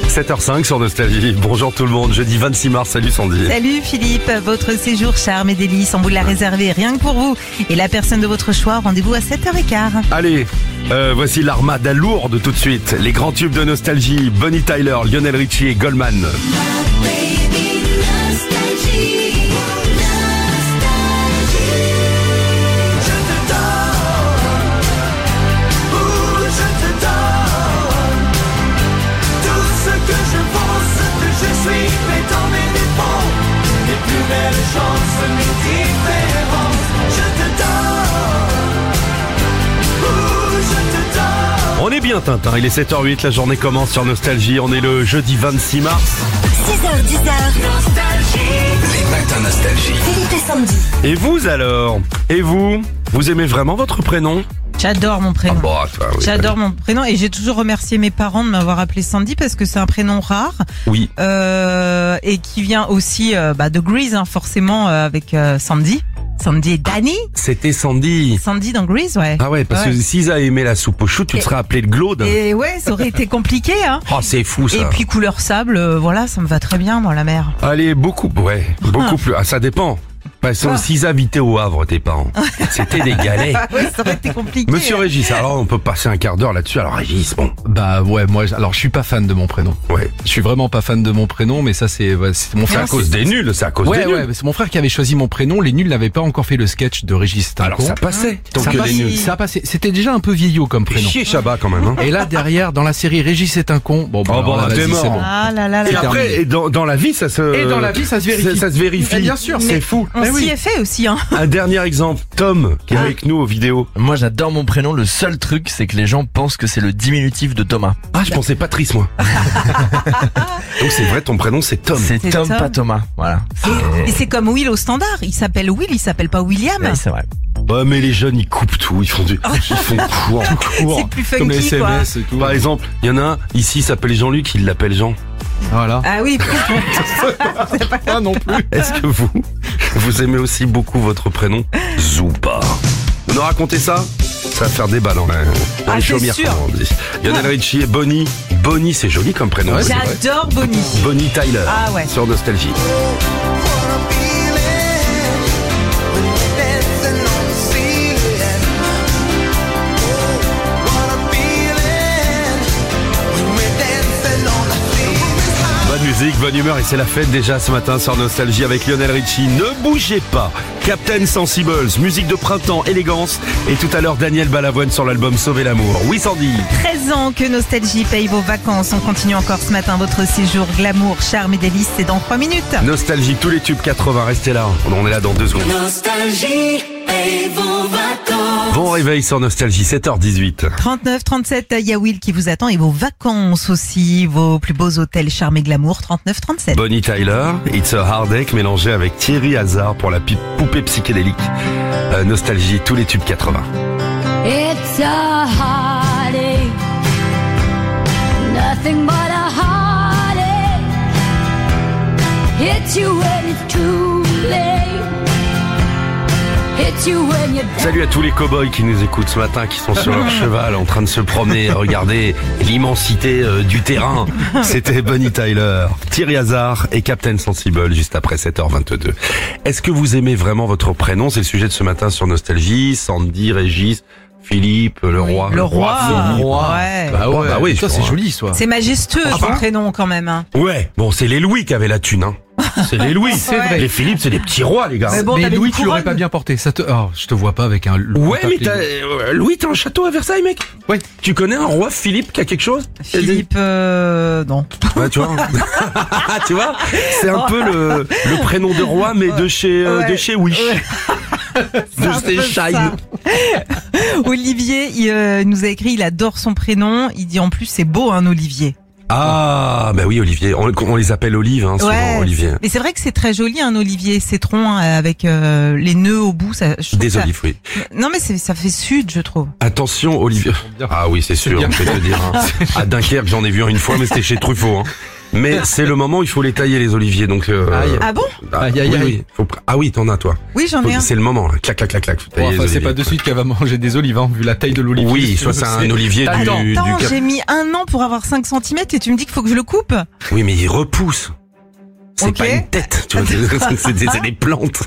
7h05 sur Nostalgie. Bonjour tout le monde, jeudi 26 mars, salut Sandy. Salut Philippe, votre séjour charme et délices, on vous l'a réservé rien que pour vous. Et la personne de votre choix, rendez-vous à 7h15. Allez, voici l'armada lourde tout de suite. Les grands tubes de Nostalgie, Bonnie Tyler, Lionel Richie et Goldman. On est bien Tintin, il est 7h08, la journée commence sur Nostalgie, on est le jeudi 26 mars. 6h, 10h. Les matins Nostalgie. Philippe et Sandy. Et vous alors? Et vous aimez vraiment votre prénom? J'adore mon prénom. Bon, ça, oui, J'adore mon prénom et j'ai toujours remercié mes parents de m'avoir appelé Sandy parce que c'est un prénom rare. Oui. Et qui vient aussi de Grease, hein, forcément, avec Sandy. Sandy et Danny. C'était Sandy. Sandy dans Grease, ouais. Ah ouais, parce que s'ils avaient aimé la soupe au chou, tu te serais appelé le Glaude. Et ouais, ça aurait été compliqué, hein. Oh, c'est fou ça. Et puis couleur sable, voilà, ça me va très bien, moi, la mer. Allez, beaucoup plus. Ah, ça dépend. Parce que s'ils habitaient au Havre, tes parents, c'était des galets. Oui, ça aurait été compliqué. Monsieur Régis, alors on peut passer un quart d'heure là-dessus. Alors Régis, bon. Bah ouais, moi, alors je suis pas fan de mon prénom. Ouais. Je suis vraiment pas fan de mon prénom, mais ça c'est mon frère. C'est à cause des nuls, c'est à cause Ouais, des nuls. ouais, c'est mon frère qui avait choisi mon prénom. Les nuls n'avaient pas encore fait le sketch de Régis Tinco. Alors ça passait. Tant ça que passait, des nuls. ça passait. C'était déjà un peu vieillot comme prénom. Chier Chabat quand même. Hein. Et là derrière, dans la série Régis est un con. Bon, Oh, bon, là, t'es vas-y, mort. c'est bon. Ah là là là. Et là. après, et dans la vie, ça se. Et dans la vie, ça se vérifie. Ça se vérifie. Eh bien sûr. C'est fou. On Eh oui. s'y est fait aussi, hein. Un dernier exemple, Tom, qui est avec nous aux vidéos. Moi j'adore mon prénom, le seul truc c'est que les gens pensent que c'est le diminutif de Thomas. Ah, je pensais Patrice, moi. Donc c'est vrai, ton prénom c'est Tom. C'est Tom, Tom. pas Thomas. Voilà. Et c'est comme Will au standard. Il s'appelle Will, il s'appelle pas William. Ouais, c'est vrai. Ouais, mais les jeunes, ils coupent tout. Ils font court. C'est plus funky, Comme les quoi. SMS et tout. Par exemple, il y en a un, ici, il s'appelle Jean-Luc, il l'appelle Jean. Voilà. Ah oui. Pas non plus. Est-ce que vous aimez aussi beaucoup votre prénom? Zouba. Vous nous racontez ça? Ça va faire débat dans Ah, les c'est chaumières, sûr. comme on dit. Lionel Richie et Bonnie. Bonnie, c'est joli comme prénom. Ouais, c'est vrai. J'adore Bonnie. Bonnie Tyler. Ah ouais. Sur Nostalgie. Bonne musique, bonne humeur et c'est la fête déjà ce matin sur Nostalgie avec Lionel Richie. Ne bougez pas. Captain Sensibles, musique de printemps, élégance. Et tout à l'heure Daniel Balavoine sur l'album Sauver l'amour. Oui Sandy. 13 ans que Nostalgie paye vos vacances. On continue encore ce matin votre séjour glamour, charme et délices. C'est dans 3 minutes. Nostalgie, tous les tubes 80, restez là. On est là dans 2 secondes. Nostalgie et vos vacances. Bon réveil sur Nostalgie, 7h18. 39, 37, il y a Will qui vous attend et vos vacances aussi, vos plus beaux hôtels charme et glamour, 39, 37. Bonnie Tyler, It's a Heartache mélangé avec Thierry Hazard pour la poupée psychédélique. Nostalgie, tous les tubes 80. It's a heartache, nothing but a heartache. Hits you when it's too late. Hits you when you're down. Salut à tous les cow-boys qui nous écoutent ce matin, qui sont sur leur cheval en train de se promener, regarder l'immensité du terrain. C'était Bonnie Tyler, Thierry Hazard et Captain Sensible juste après 7h22. Est-ce que vous aimez vraiment votre prénom? C'est le sujet de ce matin sur Nostalgie. Sandy, Régis, Philippe, le roi. Le roi. Philippe. Ouais. Bah ouais, Bah oui, ça je c'est crois. joli, ça. C'est majestueux Ah son bah. prénom quand même. Hein. Ouais, bon, c'est les Louis qui avaient la thune, hein. C'est les Louis. C'est vrai. Les Philippe, c'est des petits rois, les gars. Mais bon, Mais t'avais Louis, une tu l'aurais couronne. pas bien porté. Ça te, oh, je te vois pas avec un. Ouais, mais Louis, t'as un château à Versailles, mec. Ouais. Tu connais un roi Philippe qui a quelque chose? Philippe, non. Ouais, tu vois. Tu vois, c'est un peu le prénom de roi, mais de chez Wish. C'est un De chez peu Shine. ça. Olivier, il nous a écrit, il adore son prénom. Il dit en plus c'est beau un Olivier. Ah, bah oui, Olivier. On les appelle Olive, hein, souvent, Olivier. Mais c'est vrai que c'est très joli un Olivier citron avec les nœuds au bout. Ça, je trouve Des ça- olives, oui. Non mais ça fait sud, je trouve. Attention, Olivier. Ah oui, c'est sûr, bien. je vais te dire. Hein. À Dunkerque, j'en ai vu un une fois, mais c'était chez Truffaut. Hein. Mais c'est le moment où il faut les tailler les oliviers. Donc Ah bon? Aïe, aïe, oui, aïe. oui. Ah oui, t'en as toi. Oui, j'en ai un. C'est le moment là. Clac clac clac clac. Faut tailler Bon, les enfin, c'est oliviers. pas de suite qu'elle va manger des olives, hein, vu la taille de l'olivier. Oui, soit c'est un olivier Attends. du Attends, cap- j'ai mis 1 an pour avoir 5 cm et tu me dis qu'il faut que je le coupe? Oui, mais il repousse. C'est Ok. pas une tête, tu vois, c'est des plantes.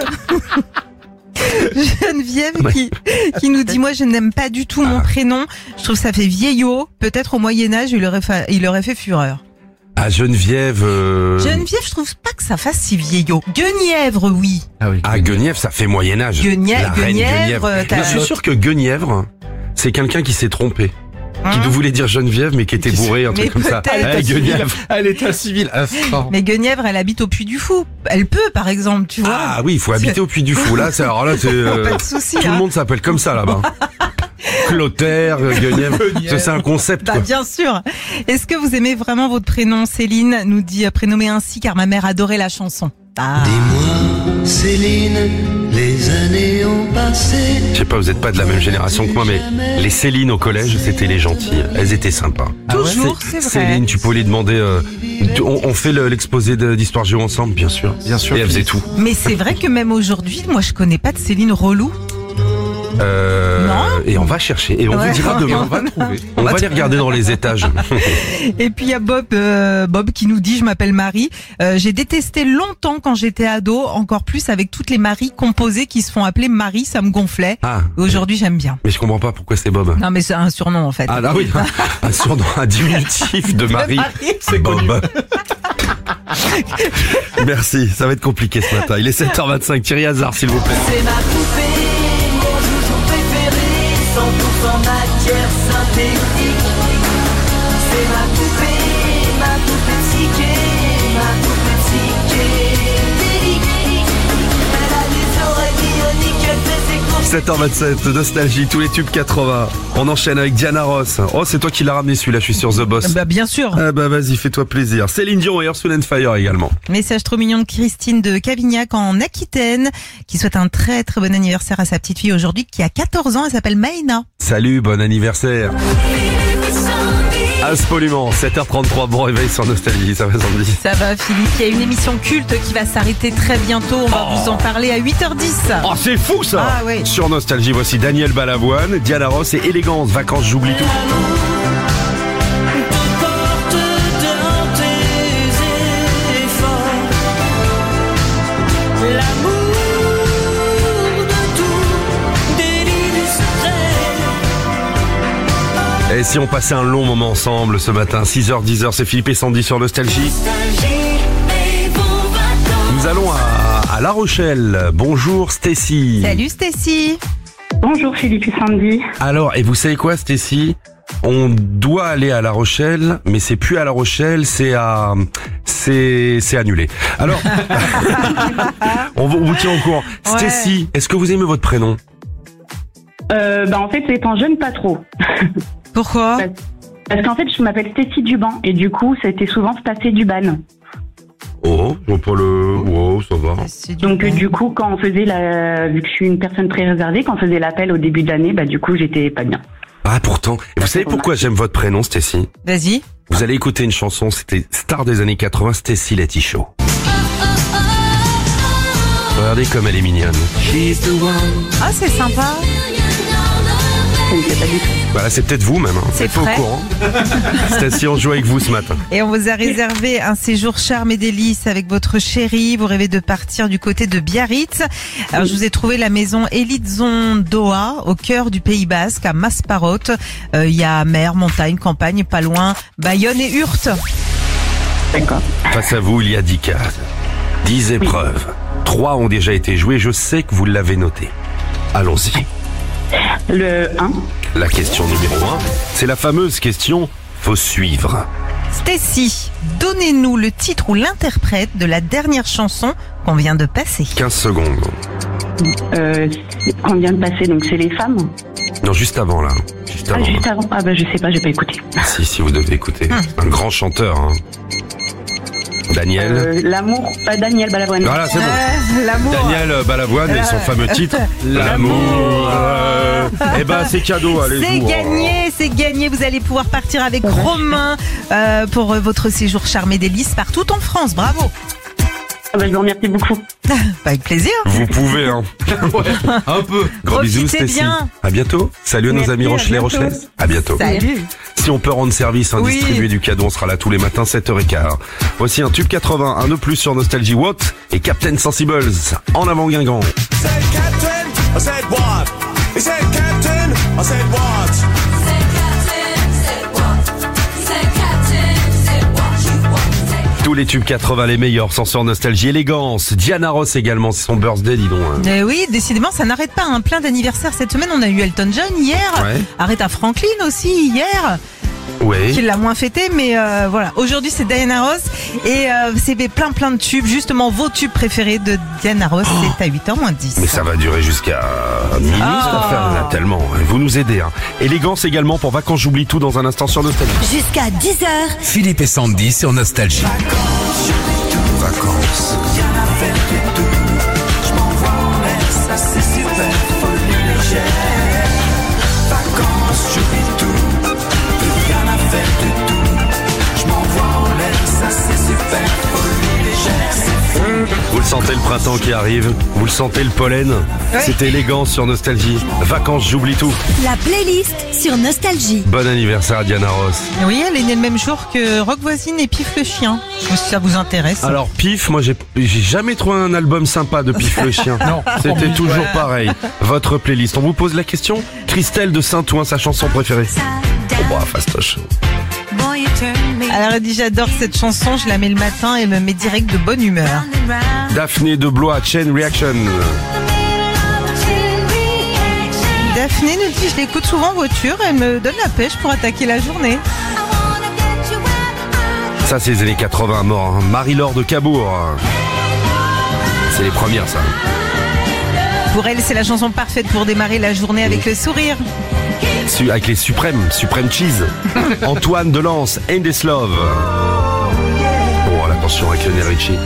Geneviève Ouais. qui nous dit, moi je n'aime pas du tout mon prénom, je trouve que ça fait vieillot, peut-être au Moyen-Âge il aurait fait fureur. Ah, Geneviève. Geneviève, je trouve pas que ça fasse si vieillot. Guenièvre, oui. Ah oui. Ah, Guenièvre, ça fait Moyen-Âge. Guenièvre, La reine Guenièvre, t'as- Je suis sûr que Guenièvre, c'est quelqu'un qui s'est trompé. Qui Hein voulait dire Geneviève, mais qui était bourré, un Mais truc comme ça. peut-être. Eh, Guenièvre. Elle est un civil. Mais Guenièvre, elle habite au Puy du Fou. Elle peut, par exemple, tu vois. Ah oui, il faut habiter au Puy du Fou. Là, alors là, c'est, Pas de souci. tout le Hein. monde s'appelle comme ça là-bas. Clotaire, Guenièvre. Ça, c'est un concept, Bah, quoi. bien sûr. Est-ce que vous aimez vraiment votre prénom? Céline nous dit prénommé ainsi car ma mère adorait la chanson. Ah. Dis-moi, Céline, les années ont passé. Je sais pas, vous êtes pas de la même génération que moi, mais les Céline au collège, c'était les gentilles. Elles étaient sympas. Toujours, c'est vrai. Céline, tu peux lui demander, on fait l'exposé d'histoire géo ensemble, bien sûr. Bien sûr. Et elle faisait tout. Mais c'est vrai que même aujourd'hui, moi je connais pas de Céline relou. Non. Et on va chercher. Et on Ouais. vous dira Et on demain. va trouver. On va les regarder dans les étages. Et puis il y a Bob qui nous dit, je m'appelle Marie. J'ai détesté longtemps quand j'étais ado, encore plus avec toutes les Maries composées qui se font appeler Marie, ça me gonflait. Ah. Aujourd'hui j'aime bien. Mais je comprends pas pourquoi c'est Bob. Non mais c'est un surnom en fait. Ah là oui, un surnom, un diminutif de Marie. C'est Bob. Merci, ça va être compliqué ce matin. Il est 7h25, Thierry Hazard s'il vous plaît. C'est ma poupée, mon joujou préféré, 100% matière synthétique. C'est ma poupée psyché, ma poupée psychédélique. Elle a des oreilles bioniques, elle fait ses courses. 7h27, Nostalgie, tous les tubes 80. On enchaîne avec Diana Ross. Oh, c'est toi qui l'as ramené celui-là, je suis sur The Boss. Bah bien sûr. Ah bah vas-y, fais-toi plaisir. Céline Dion et Earth, Wind & Fire également. Message trop mignon de Christine de Cavignac en Aquitaine qui souhaite un très très bon anniversaire à sa petite fille aujourd'hui qui a 14 ans, elle s'appelle Maïna. Salut, bon anniversaire. Absolument, 7h33, bon réveil sur Nostalgie, ça va Sandy. Ça va Philippe, il y a une émission culte qui va s'arrêter très bientôt, on va vous en parler à 8h10. Oh, c'est fou ça. Ah oui. Sur Nostalgie, voici Daniel Balavoine, Diana Ross et Élégance, Vacances, j'oublie tout. Porte dans tes efforts l'amour de tout délit secret. Et si on passait un long moment ensemble ce matin, 6h, 10h, c'est Philippe et Sandy sur Nostalgie. Nostalgie et vos vacances. Nous allons à La Rochelle. Bonjour Stécie. Salut Stécie. Bonjour Philippe et Sandy. Alors, et vous savez quoi Stécie? On doit aller à La Rochelle, mais c'est plus à La Rochelle, c'est annulé. Alors, on vous tient au courant. Ouais. Stécie, est-ce que vous aimez votre prénom? En fait, étant jeune, pas trop. Pourquoi? Parce qu'en fait, je m'appelle Stécie Duban et du coup, c'était souvent Stacé Duban. Oh, je vois pas le... Oh, ça va. Donc du coup, quand on faisait vu que je suis une personne très réservée, quand on faisait l'appel au début de l'année, du coup, j'étais pas bien. Ah, pourtant. Et vous savez pourquoi j'aime votre prénom, Stécie? Vas-y. Vous allez écouter une chanson, c'était star des années 80, Stécie Letty Show. Regardez comme elle est mignonne. Ah c'est sympa. Je ne sais pas du tout. Voilà, c'est peut-être vous même. Hein. C'est Vous êtes pas au vrai. courant. Stécie, on joue avec vous ce matin. Et on vous a réservé un séjour charme et délices avec votre chérie. Vous rêvez de partir du côté de Biarritz. Alors, je vous ai trouvé la maison Elitzon Doha, au cœur du Pays Basque, à Masparot. Il y a mer, montagne, campagne, pas loin, Bayonne et Hurte. D'accord. Face à vous, il y a 10 cases, 10 épreuves. 3 ont déjà été jouées, je sais que vous l'avez noté. Allons-y. Le 1. La question numéro 1, c'est la fameuse question « Faut suivre Stécie, donnez-nous le titre ou l'interprète de la dernière chanson qu'on vient de passer. ». 15 secondes. On vient de passer, donc c'est les femmes. Non, juste avant là. Juste avant. Juste avant. Je sais pas, j'ai pas écouté. Si, vous devez écouter. Un grand chanteur. Hein. Daniel. L'amour, Daniel Balavoine. Voilà, c'est bon. L'amour. Daniel Balavoine et son fameux titre L'amour. Eh ben c'est cadeau, allez-y. C'est gagné. Vous allez pouvoir partir avec Romain pour votre séjour charmé délices partout en France. Bravo. Je vous remercie beaucoup. Avec plaisir. Vous pouvez, hein. Un peu. Gros bisous, Profitez Stécie. bien. À bientôt. Salut à nos Merci, amis à Rochelais, bientôt. Rochelaises. À bientôt. Salut. Si on peut rendre service, Oui. distribuer du cadeau, on sera là tous les matins, 7h15. Voici un tube 80, un de plus sur Nostalgie What et Captain Sensibles. En avant Guingamp. said Captain, I said what? He said Captain, I said what? Tous les tubes 80, les meilleurs, sont sur Nostalgie. Élégance. Diana Ross également, c'est son birthday, dis donc. Hein. Oui, décidément, ça n'arrête pas. Plein d'anniversaires cette semaine. On a eu Elton John hier. Ouais. Aretha Franklin aussi hier. Oui. Qui l'a moins fêté, mais voilà. Aujourd'hui, c'est Diana Ross et c'est plein de tubes. Justement, vos tubes préférés de Diana Ross, c'est à 8h moins 10. Mais ça va durer jusqu'à minuit, cette affaire. Il y en a tellement. Vous nous aidez, hein. Élégance également pour Vacances, j'oublie tout dans un instant sur Nostalgie. Jusqu'à 10h. Philippe et Sandy sur Nostalgie. Vacances. Vous le sentez le printemps qui arrive, vous le sentez le pollen. C'est Élégance sur Nostalgie. Vacances, j'oublie tout. La playlist sur Nostalgie. Bon anniversaire à Diana Ross. Oui, elle est née le même jour que Rock Voisine et Pif le chien. Je sais pas si ça vous intéresse. Alors Pif, moi j'ai jamais trouvé un album sympa de Pif le chien. Non. C'était toujours pareil. Votre playlist. On vous pose la question. Christelle de Saint-Ouen, sa chanson préférée. Oh bah fastoche. Alors elle dit j'adore cette chanson, je la mets le matin et me met direct de bonne humeur. Daphné de Blois, Chain Reaction. Daphné nous dit je l'écoute souvent en voiture, elle me donne la pêche pour attaquer la journée. Ça c'est les années 80 mort. Hein. Marie-Laure de Cabourg. C'est les premières ça. Pour elle, c'est la chanson parfaite pour démarrer la journée avec le sourire. Avec les Suprême Cheese. Antoine de Lens, Endless Love. Oh attention avec Lionel Richie.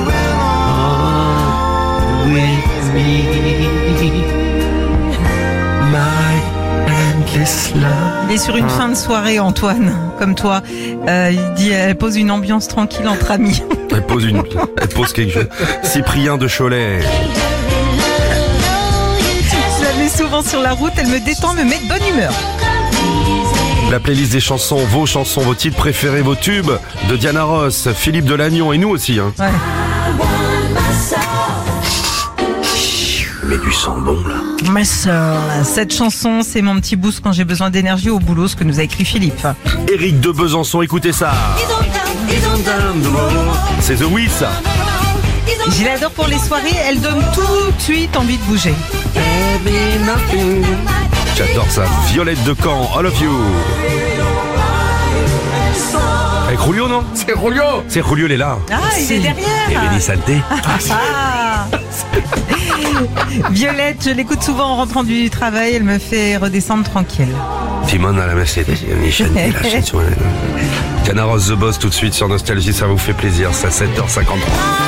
Il est sur une fin de soirée, Antoine, comme toi. Il dit elle pose une ambiance tranquille entre amis. Elle pose quelque chose. Cyprien de Cholet. Je la mets souvent sur la route, elle me détend, me met de bonne humeur. La playlist des chansons, vos titres préférés, vos tubes de Diana Ross, Philippe Delagnon et nous aussi. Hein. Ouais. Mais du sang bon là. Ma sœur, cette chanson, c'est mon petit boost quand j'ai besoin d'énergie au boulot, ce que nous a écrit Philippe. Éric de Besançon, écoutez ça. C'est The Weeds ça. Je l'adore pour les soirées, elle donne tout de suite envie de bouger. J'adore ça. Violette de Caen, All of You. Avec Julio, non? C'est Rolio. C'est Julio, il est là. Ah, il est Et derrière. Benny Santé. Ah. Violette, je l'écoute souvent en rentrant du travail, elle me fait redescendre tranquille. Timon à la Mercedes, Benny Santé, la chanson. Diana Ross The Boss tout de suite sur Nostalgie, ça vous fait plaisir. C'est à 7h53.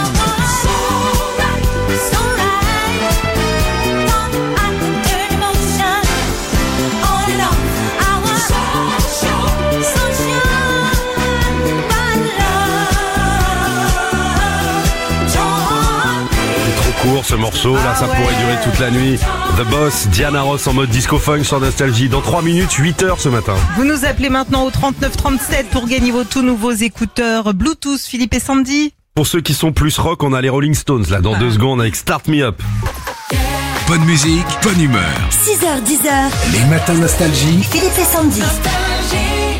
Court ce morceau, là ça pourrait durer toute la nuit. The Boss, Diana Ross en mode disco funk sur Nostalgie. Dans 3 minutes, 8h ce matin. Vous nous appelez maintenant au 3937 pour gagner vos tout nouveaux écouteurs Bluetooth, Philippe et Sandy. Pour ceux qui sont plus rock, on a les Rolling Stones là dans 2 secondes avec Start Me Up. Bonne musique, bonne humeur. 6h, 10h. Les matins Nostalgie. Philippe et Sandy. Nostalgie.